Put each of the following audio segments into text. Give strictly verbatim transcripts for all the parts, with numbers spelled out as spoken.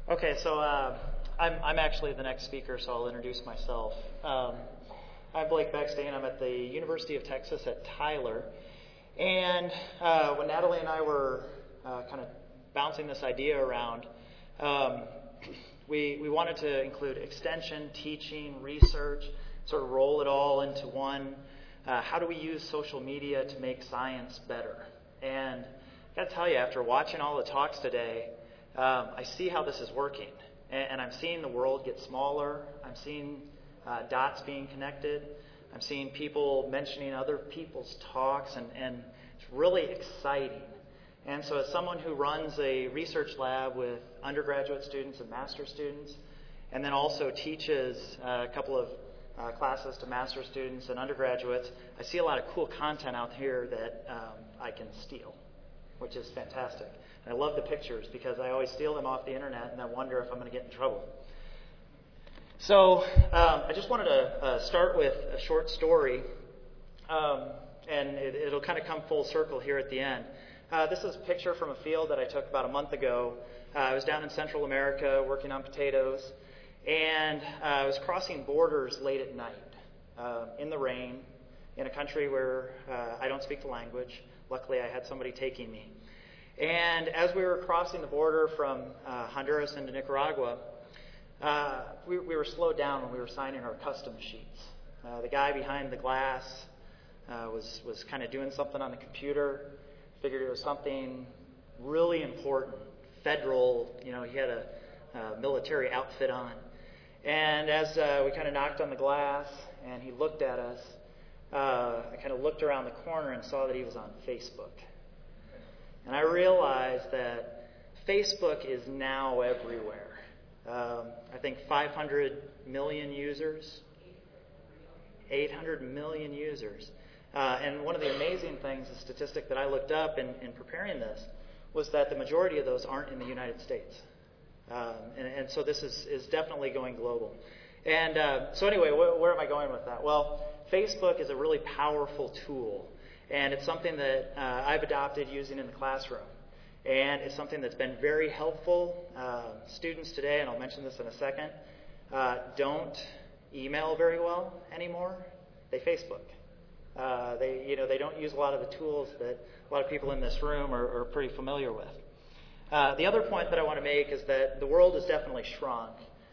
Okay, so uh, I'm, I'm actually the next speaker, so I'll introduce myself. Um, I'm Blake Beckstein. I'm at the University of Texas at Tyler. And uh, when Natalie and I were uh, kind of bouncing this idea around, um, we, we wanted to include extension, teaching, research, sort of roll it all into one. Uh, how do we use social media to make science better? And I got to tell you, after watching all the talks today, um, I see how this is working. And, and I'm seeing the world get smaller. I'm seeing uh, dots being connected. I'm seeing people mentioning other people's talks, and, and it's really exciting. And so as someone who runs a research lab with undergraduate students and master's students, and then also teaches uh, a couple of uh, classes to master's students and undergraduates, I see a lot of cool content out here that um, I can steal, which is fantastic. And I love the pictures because I always steal them off the internet and I wonder if I'm going to get in trouble. So um, I just wanted to uh, start with a short story, um, and it, it'll kind of come full circle here at the end. Uh, this is a picture from a field that I took about a month ago. Uh, I was down in Central America working on potatoes, and uh, I was crossing borders late at night uh, in the rain in a country where uh, I don't speak the language. Luckily, I had somebody taking me. And as we were crossing the border from uh, Honduras into Nicaragua, uh, we, we were slowed down when we were signing our custom sheets. Uh, the guy behind the glass uh, was, was kind of doing something on the computer. Figured it was something really important, federal, you know, he had a, a military outfit on. And as uh, we kind of knocked on the glass and he looked at us, uh, I kind of looked around the corner and saw that he was on Facebook. And I realized that Facebook is now everywhere. Um, I think five hundred million users, eight hundred million users. Uh, and one of the amazing things, the statistic that I looked up in, in preparing this, was that the majority of those aren't in the United States. Um, and, and so this is, is definitely going global. And uh, so anyway, wh- where am I going with that? Well, Facebook is a really powerful tool. And it's something that uh, I've adopted using in the classroom. And it's something that's been very helpful. Uh, students today, and I'll mention this in a second, uh, don't email very well anymore. They Facebook. Uh, they, you know, they don't use a lot of the tools that a lot of people in this room are, are pretty familiar with. Uh, the other point that I want to make is that the world has definitely shrunk,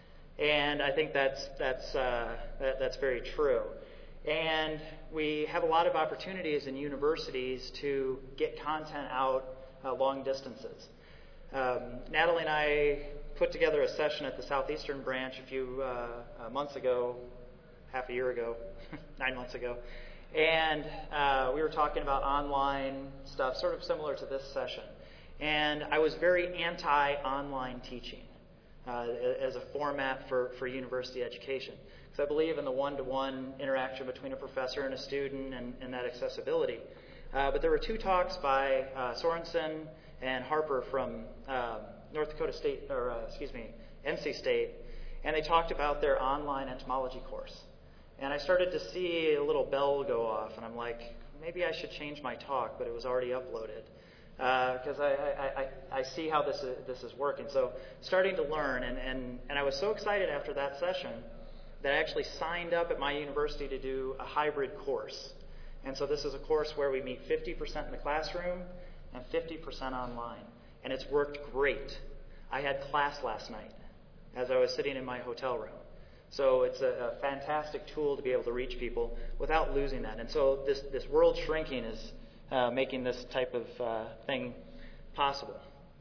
and I think that's that's uh, that, that's very true. And we have a lot of opportunities in universities to get content out uh, long distances. Um, Natalie and I put together a session at the Southeastern branch a few uh, uh, months ago, half a year ago, nine months ago. And uh, we were talking about online stuff, sort of similar to this session. And I was very anti-online teaching uh, as a format for, for university education. Because I believe in the one-to-one interaction between a professor and a student and, and that accessibility. Uh, but there were two talks by uh, Sorensen and Harper from uh, North Dakota State, or uh, excuse me, N C State, and they talked about their online entomology course. And I started to see a little bell go off, and I'm like, maybe I should change my talk, but it was already uploaded. Because uh, I, I, I, I see how this is, this is working. So starting to learn, and, and, and I was so excited after that session that I actually signed up at my university to do a hybrid course. And so this is a course where we meet fifty percent in the classroom and fifty percent online. And it's worked great. I had class last night as I was sitting in my hotel room. So it's a, a fantastic tool to be able to reach people without losing that. And so this, this world shrinking is uh, making this type of uh, thing possible.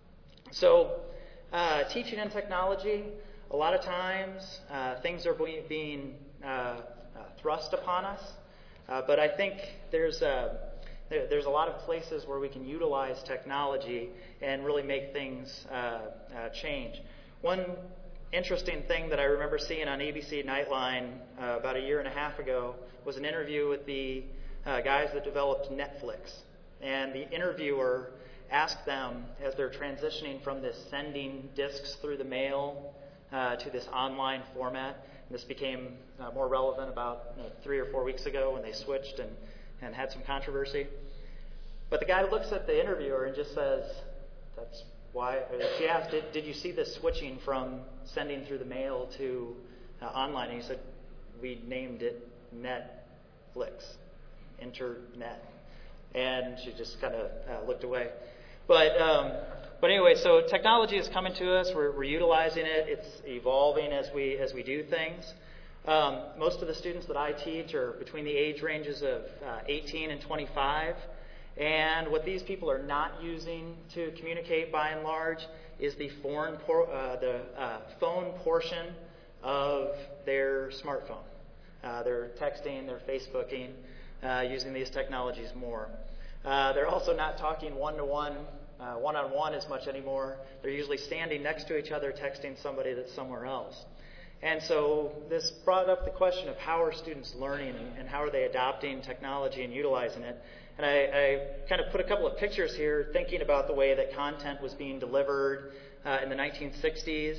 So uh, teaching and technology, a lot of times uh, things are being uh, uh, thrust upon us. Uh, but I think there's a, there, there's a lot of places where we can utilize technology and really make things uh, uh, change. One interesting thing that I remember seeing on A B C Nightline uh, about a year and a half ago was an interview with the uh, guys that developed Netflix. And the interviewer asked them, as they're transitioning from this sending discs through the mail uh, to this online format, and this became uh, more relevant about you know, three or four weeks ago when they switched and, and had some controversy. But the guy looks at the interviewer and just says, that's why? She asked, did, did you see this switching from sending through the mail to uh, online? And he said, we named it Netflix, Internet. And she just kind of uh, looked away. But um, but anyway, so technology is coming to us. We're, we're utilizing it. It's evolving as we as we do things. Um, most of the students that I teach are between the age ranges of uh, eighteen and twenty-five. And what these people are not using to communicate, by and large, is the foreign por- uh, the uh, phone portion of their smartphone. Uh, they're texting, they're Facebooking, uh, using these technologies more. Uh, they're also not talking one-to-one, uh, one-on-one as much anymore. They're usually standing next to each other, texting somebody that's somewhere else. And so this brought up the question of how are students learning and, and how are they adopting technology and utilizing it. And I, I kind of put a couple of pictures here thinking about the way that content was being delivered uh, in the nineteen sixties.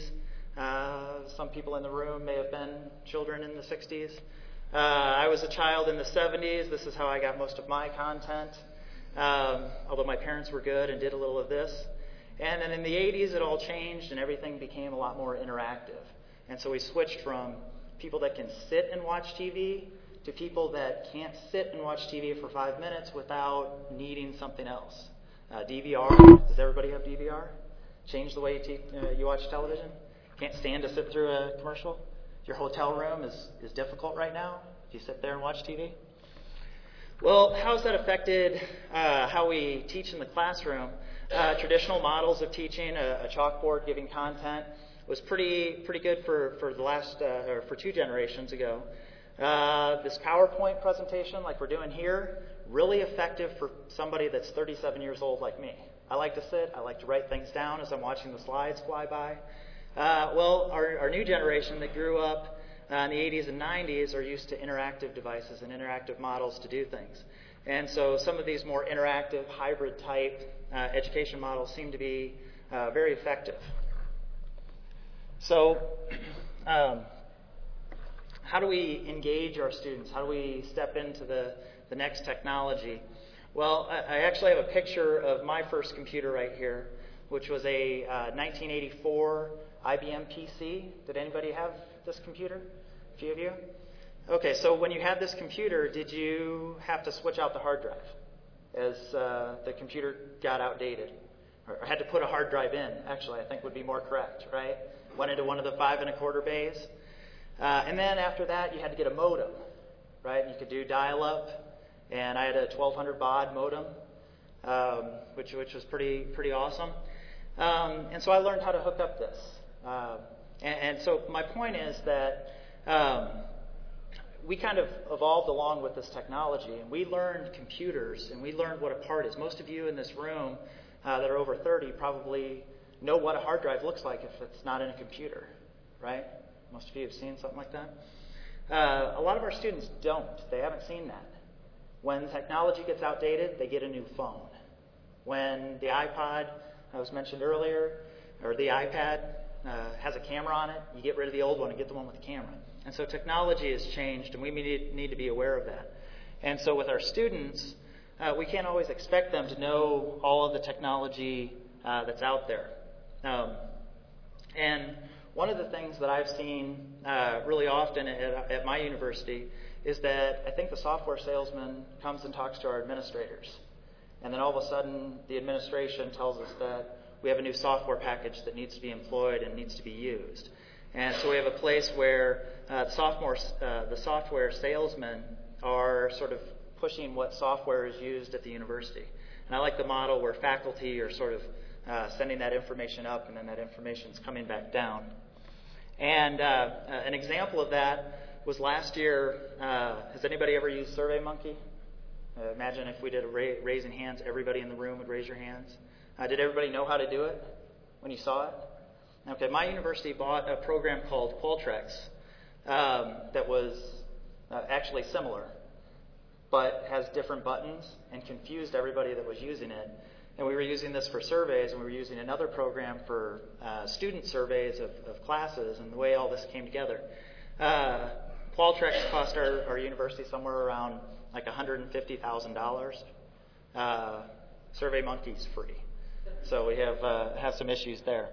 Uh, some people in the room may have been children in the sixties. Uh, I was a child in the seventies. This is how I got most of my content, um, although my parents were good and did a little of this. And then in the eighties, it all changed and everything became a lot more interactive. And so we switched from people that can sit and watch T V to people that can't sit and watch T V for five minutes without needing something else. Uh, D V R. Does everybody have D V R? Change the way you, te- uh, you watch television? Can't stand to sit through a commercial? Your hotel room is, is difficult right now if you sit there and watch T V? Well, how has that affected uh, how we teach in the classroom? Uh, traditional models of teaching, a, a chalkboard giving content, was pretty pretty good for, for the last uh, or for two generations ago. Uh, this PowerPoint presentation, like we're doing here, really effective for somebody that's thirty-seven years old like me. I like to sit. I like to write things down as I'm watching the slides fly by. Uh, well, our, our new generation that grew up uh, in the eighties and nineties are used to interactive devices and interactive models to do things. And so some of these more interactive, hybrid type uh, education models seem to be uh, very effective. So, um, how do we engage our students? How do we step into the, the next technology? Well, I, I actually have a picture of my first computer right here, which was a uh, nineteen eighty-four I B M P C. Did anybody have this computer? A few of you? Okay, so when you had this computer, did you have to switch out the hard drive as uh, the computer got outdated? Or had to put a hard drive in, actually, I think would be more correct, right? Went into one of the five and a quarter bays. Uh, and then after that, you had to get a modem, right? You could do dial-up, and I had a twelve hundred baud modem, um, which which was pretty pretty awesome. Um, and so I learned how to hook up this. Uh, and, and so my point is that um, we kind of evolved along with this technology, and we learned computers, and we learned what a part is. Most of you in this room uh, that are over thirty probably know what a hard drive looks like if it's not in a computer, right? Most of you have seen something like that. Uh, a lot of our students don't. They haven't seen that. When technology gets outdated, they get a new phone. When the iPod, I was mentioned earlier, or the iPad uh, has a camera on it, you get rid of the old one and get the one with the camera. And so technology has changed, and we need, need to be aware of that. And so with our students, uh, we can't always expect them to know all of the technology uh, that's out there. Um, and one of the things that I've seen uh, really often at, at my university is that I think the software salesman comes and talks to our administrators. And then all of a sudden, the administration tells us that we have a new software package that needs to be employed and needs to be used. And so we have a place where uh, the, sophomore, uh, the software salesmen are sort of pushing what software is used at the university. And I like the model where faculty are sort of uh, sending that information up, and then that information is coming back down. And uh, uh, an example of that was last year. Uh, has anybody ever used SurveyMonkey? Uh, imagine if we did a ra- raising hands, everybody in the room would raise your hands. Uh, did everybody know how to do it when you saw it? Okay, my university bought a program called Qualtrics um, that was uh, actually similar, but has different buttons and confused everybody that was using it. And we were using this for surveys, and we were using another program for uh, student surveys of, of classes, and the way all this came together. Uh, Qualtrics cost our, our university somewhere around like one hundred fifty thousand dollars. Uh, SurveyMonkey's free. So we have uh, have some issues there.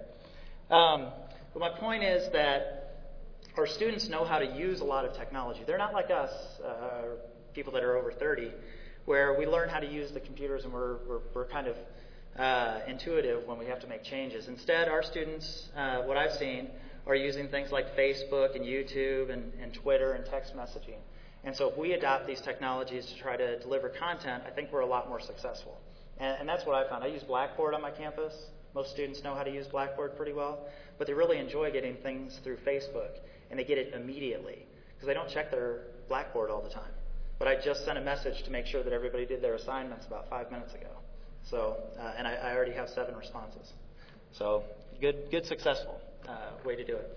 Um, but my point is that our students know how to use a lot of technology. They're not like us, uh, people that are over thirty, where we learn how to use the computers and we're, we're, we're kind of uh, intuitive when we have to make changes. Instead, our students, uh, what I've seen, are using things like Facebook and YouTube and, and Twitter and text messaging. And so if we adopt these technologies to try to deliver content, I think we're a lot more successful. And, and that's what I found. I use Blackboard on my campus. Most students know how to use Blackboard pretty well, but they really enjoy getting things through Facebook, and they get it immediately because they don't check their Blackboard all the time. But I just sent a message to make sure that everybody did their assignments about five minutes ago. So, uh, and I, I already have seven responses. So, good, good, successful uh, way to do it.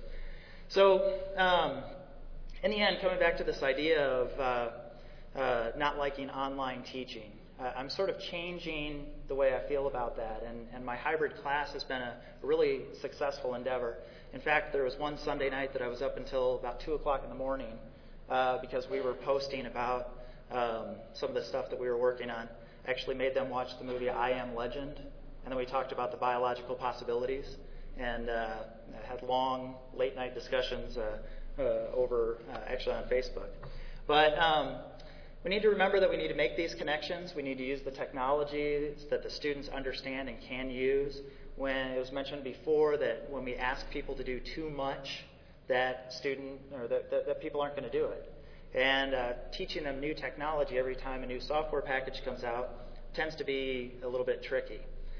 So, um, in the end, coming back to this idea of uh, uh, not liking online teaching, uh, I'm sort of changing the way I feel about that. And, and my hybrid class has been a really successful endeavor. In fact, there was one Sunday night that I was up until about two o'clock in the morning uh, because we were posting about um, some of the stuff that we were working on. I actually made them watch the movie I Am Legend, and then we talked about the biological possibilities, and uh, had long late-night discussions uh, uh, over, uh, actually on Facebook. But um, we need to remember that we need to make these connections. We need to use the technologies that the students understand and can use. When it was mentioned before that when we ask people to do too much, that student or that, that, that people aren't going to do it. And uh, teaching them new technology every time a new software package comes out tends to be a little bit tricky.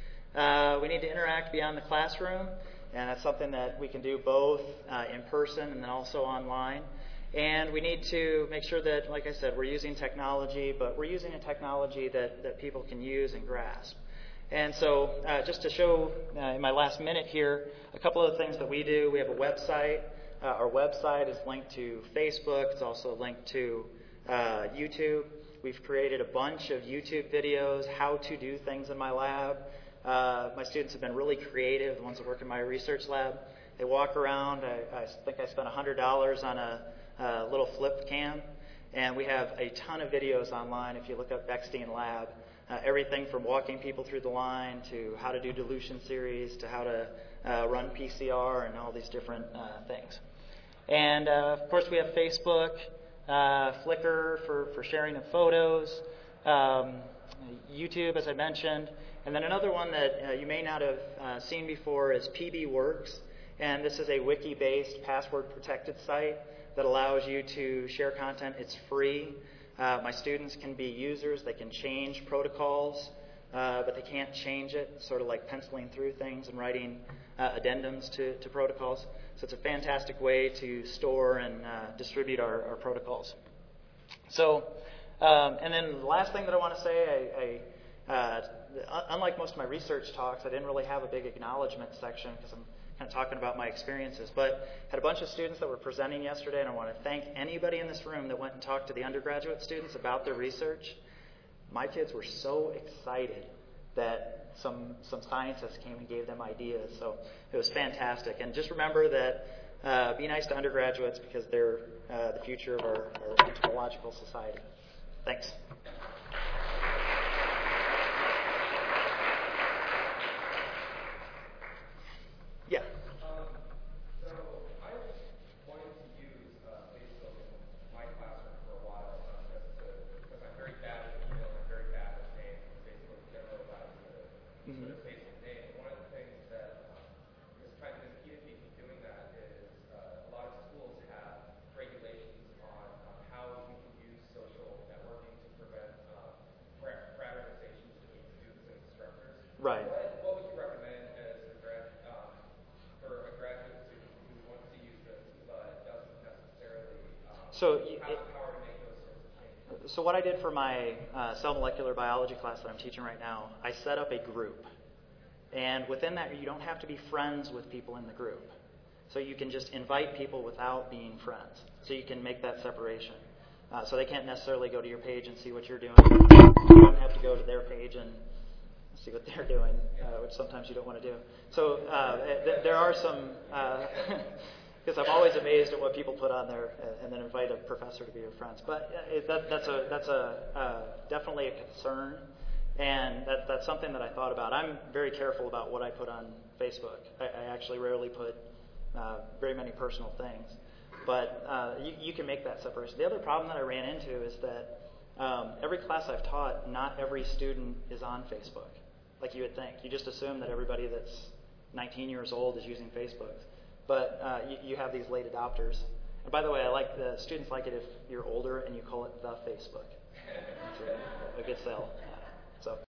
Uh, we need to interact beyond the classroom, and that's something that we can do both uh, in person and then also online. And we need to make sure that, like I said, we're using technology, but we're using a technology that, that people can use and grasp. And so uh, just to show uh, in my last minute here, a couple of the things that we do. We have a website. Uh, our website is linked to Facebook. It's also linked to uh, YouTube. We've created a bunch of YouTube videos, how to do things in my lab. Uh, my students have been really creative, the ones that work in my research lab. They walk around. I, I think I spent one hundred dollars on a, a little flip cam. And we have a ton of videos online if you look up Beckstein Lab. Uh, everything from walking people through the line to how to do dilution series to how to uh, run P C R and all these different uh, things. And, uh, of course, we have Facebook, uh, Flickr for, for sharing of photos, um, YouTube, as I mentioned. And then another one that uh, you may not have uh, seen before is P B Works. And this is a wiki-based, password-protected site that allows you to share content. It's free. Uh, my students can be users. They can change protocols, uh, but they can't change it, sort of like penciling through things and writing uh, addendums to, to protocols. So it's a fantastic way to store and uh, distribute our, our protocols. So, um, and then the last thing that I want to say, I, I, uh, unlike most of my research talks, I didn't really have a big acknowledgement section because I'm kind of talking about my experiences, but had a bunch of students that were presenting yesterday, and I want to thank anybody in this room that went and talked to the undergraduate students about their research. My kids were so excited that some some scientists came and gave them ideas, so it was fantastic. And just remember that uh, be nice to undergraduates because they're uh, the future of our, our entomological society. Thanks. Yeah. Um, so I wanted to use uh, Facebook in my classroom for a while, um, just to, because I'm very bad at email, I'm very bad at names, and Facebook generally allows you to mm-hmm. put a Facebook name. And one of the things that um, has kind of impeded me from doing that is uh, a lot of schools have regulations on um, how you can use social networking to prevent uh, fraternizations between students and instructors. Right. What, what would you recommend as a grad? Um, for a graduate student who wants to use this but doesn't necessarily um, so have the power to make those sorts of changes? So what I did for my uh, cell molecular biology class that I'm teaching right now, I set up a group. And within that, you don't have to be friends with people in the group. So you can just invite people without being friends. So you can make that separation. Uh, so they can't necessarily go to your page and see what you're doing. You don't have to go to their page and see what they're doing, uh, which sometimes you don't want to do. So uh, th- there are some, because uh, I'm always amazed at what people put on there and, and then invite a professor to be your friends. But it, that, that's a that's a uh, definitely a concern. And that, that's something that I thought about. I'm very careful about what I put on Facebook. I, I actually rarely put uh, very many personal things. But uh, you, you can make that separation. The other problem that I ran into is that um, every class I've taught, not every student is on Facebook, like you would think. You just assume that everybody that's nineteen years old is using Facebook. But uh, you, you have these late adopters. And by the way, I like the students like it if you're older and you call it the Facebook. It's a, a good sell. So.